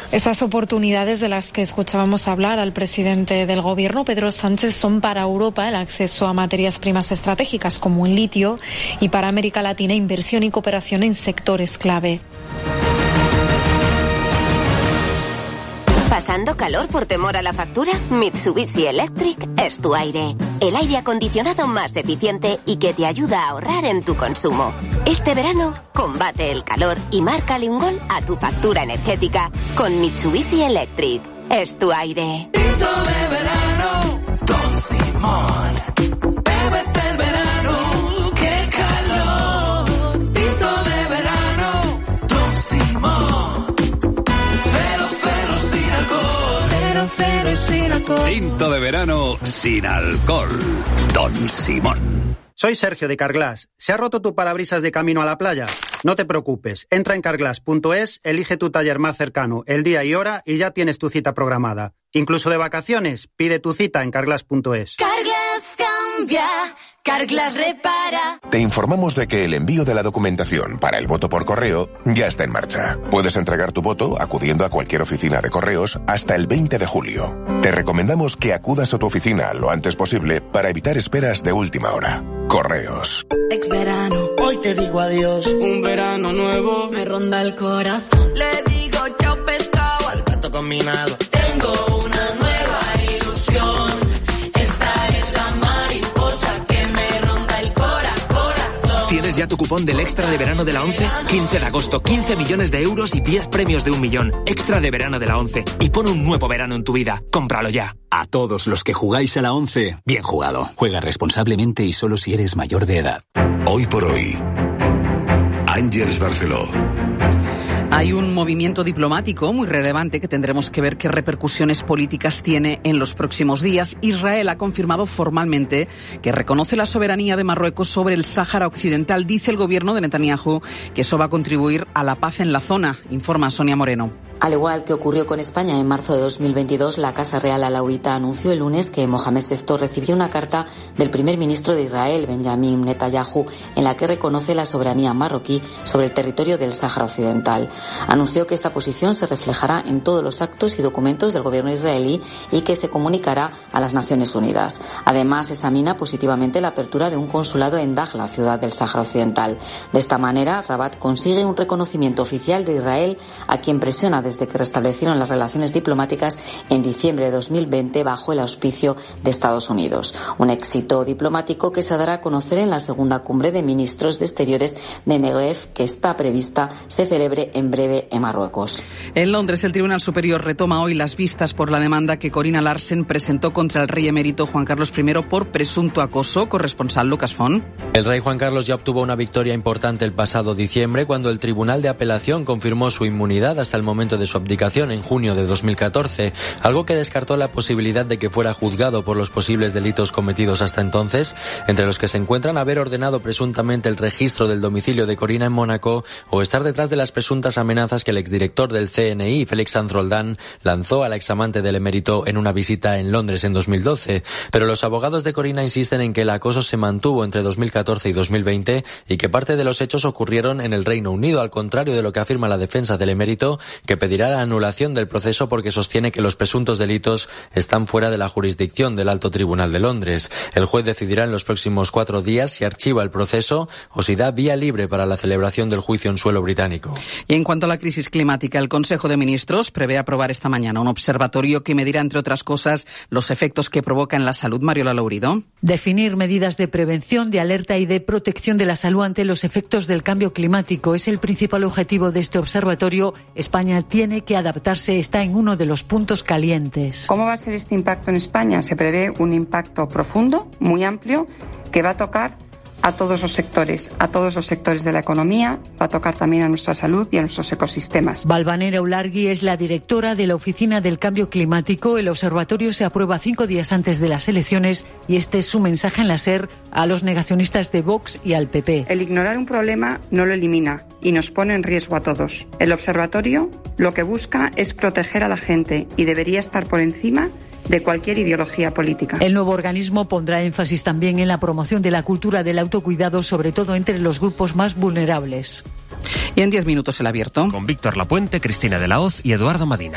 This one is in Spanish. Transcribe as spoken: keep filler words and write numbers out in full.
Esas oportunidades de las que escuchábamos hablar al presidente del Gobierno, Pedro Sánchez, son para Europa el acceso a materias primas estratégicas como el litio y para América Latina inversión y cooperación en sectores clave. ¿Pasando calor por temor a la factura? Mitsubishi Electric es tu aire. El aire acondicionado más eficiente y que te ayuda a ahorrar en tu consumo. Este verano, combate el calor y márcale un gol a tu factura energética con Mitsubishi Electric. Es tu aire. Tinto de verano, Don Simón. Bébete el verano, qué calor. Tinto de verano, Don Simón. Cero, cero sin alcohol. Cero, cero sin alcohol. Tinto de verano sin alcohol. Don Simón. Soy Sergio de Carglass. ¿Se ha roto tu parabrisas de camino a la playa? No te preocupes. Entra en carglass punto es, elige tu taller más cercano, el día y hora y ya tienes tu cita programada. Incluso de vacaciones, pide tu cita en carglass punto es. Carglass cambia, Carglass repara. Te informamos de que el envío de la documentación para el voto por correo ya está en marcha. Puedes entregar tu voto acudiendo a cualquier oficina de correos hasta el veinte de julio. Te recomendamos que acudas a tu oficina lo antes posible para evitar esperas de última hora. Correos. Ex verano, hoy te digo adiós. Un verano nuevo me ronda el corazón. Le digo chao pescado al plato combinado. Tengo una nueva ilusión. Esta es la mariposa que me ronda el cora, corazón. ¿Tienes ya tu cupón del Extra de Verano de la ONCE? quince de agosto, quince millones de euros y diez premios de un millón. Extra de Verano de la ONCE. Y pon un nuevo verano en tu vida. Cómpralo ya. A todos los que jugáis a la ONCE, bien jugado. Juega responsablemente y solo si eres mayor de edad. Hoy por hoy, Ángeles Barceló. Hay un movimiento diplomático muy relevante que tendremos que ver qué repercusiones políticas tiene en los próximos días. Israel ha confirmado formalmente que reconoce la soberanía de Marruecos sobre el Sáhara Occidental. Dice el gobierno de Netanyahu que eso va a contribuir a la paz en la zona, informa Sonia Moreno. Al igual que ocurrió con España en marzo de dos mil veintidós, la Casa Real Alauita anunció el lunes que Mohamed sexto recibió una carta del primer ministro de Israel, Benjamin Netanyahu, en la que reconoce la soberanía marroquí sobre el territorio del Sáhara Occidental. Anunció que esta posición se reflejará en todos los actos y documentos del gobierno israelí y que se comunicará a las Naciones Unidas. Además, examina positivamente la apertura de un consulado en Dakhla, ciudad del Sáhara Occidental. De esta manera, Rabat consigue un reconocimiento oficial de Israel, a quien presiona desde que restablecieron las relaciones diplomáticas en diciembre de dos mil veinte bajo el auspicio de Estados Unidos. Un éxito diplomático que se dará a conocer en la segunda cumbre de ministros de Exteriores de Negev, que está prevista se celebre en breve en Marruecos. En Londres, el Tribunal Superior retoma hoy las vistas por la demanda que Corina Larsen presentó contra el rey emérito Juan Carlos primero por presunto acoso. Corresponsal Lucas Font. El rey Juan Carlos ya obtuvo una victoria importante el pasado diciembre cuando el Tribunal de Apelación confirmó su inmunidad hasta el momento de su abdicación en junio de dos mil catorce, algo que descartó la posibilidad de que fuera juzgado por los posibles delitos cometidos hasta entonces, entre los que se encuentran haber ordenado presuntamente el registro del domicilio de Corina en Mónaco o estar detrás de las presuntas amenazas que el exdirector del C N I, Félix Sanz Roldán, lanzó a la examante del emérito en una visita en Londres en dos mil doce. Pero los abogados de Corina insisten en que el acoso se mantuvo entre dos mil catorce y dos mil veinte y que parte de los hechos ocurrieron en el Reino Unido, al contrario de lo que afirma la defensa del emérito, que pedirá la anulación del proceso porque sostiene que los presuntos delitos están fuera de la jurisdicción del Alto Tribunal de Londres. El juez decidirá en los próximos cuatro días si archiva el proceso o si da vía libre para la celebración del juicio en suelo británico. Y en cuanto a la crisis climática, el Consejo de Ministros prevé aprobar esta mañana un observatorio que medirá, entre otras cosas, los efectos que provoca en la salud. Mariola Laurido. Definir medidas de prevención, de alerta y de protección de la salud ante los efectos del cambio climático es el principal objetivo de este observatorio. España tiene que adaptarse, está en uno de los puntos calientes. ¿Cómo va a ser este impacto en España? Se prevé un impacto profundo, muy amplio, que va a tocar a todos los sectores, a todos los sectores de la economía, va a tocar también a nuestra salud y a nuestros ecosistemas. Valvanera Ulargui es la directora de la Oficina del Cambio Climático. El observatorio se aprueba cinco días antes de las elecciones y este es su mensaje en la SER a los negacionistas de Vox y al P P. El ignorar un problema no lo elimina y nos pone en riesgo a todos. El observatorio lo que busca es proteger a la gente y debería estar por encima de cualquier ideología política. El nuevo organismo pondrá énfasis también en la promoción de la cultura del autocuidado, sobre todo entre los grupos más vulnerables. Y en diez minutos el abierto. Con Víctor Lapuente, Cristina de la Hoz y Eduardo Madina.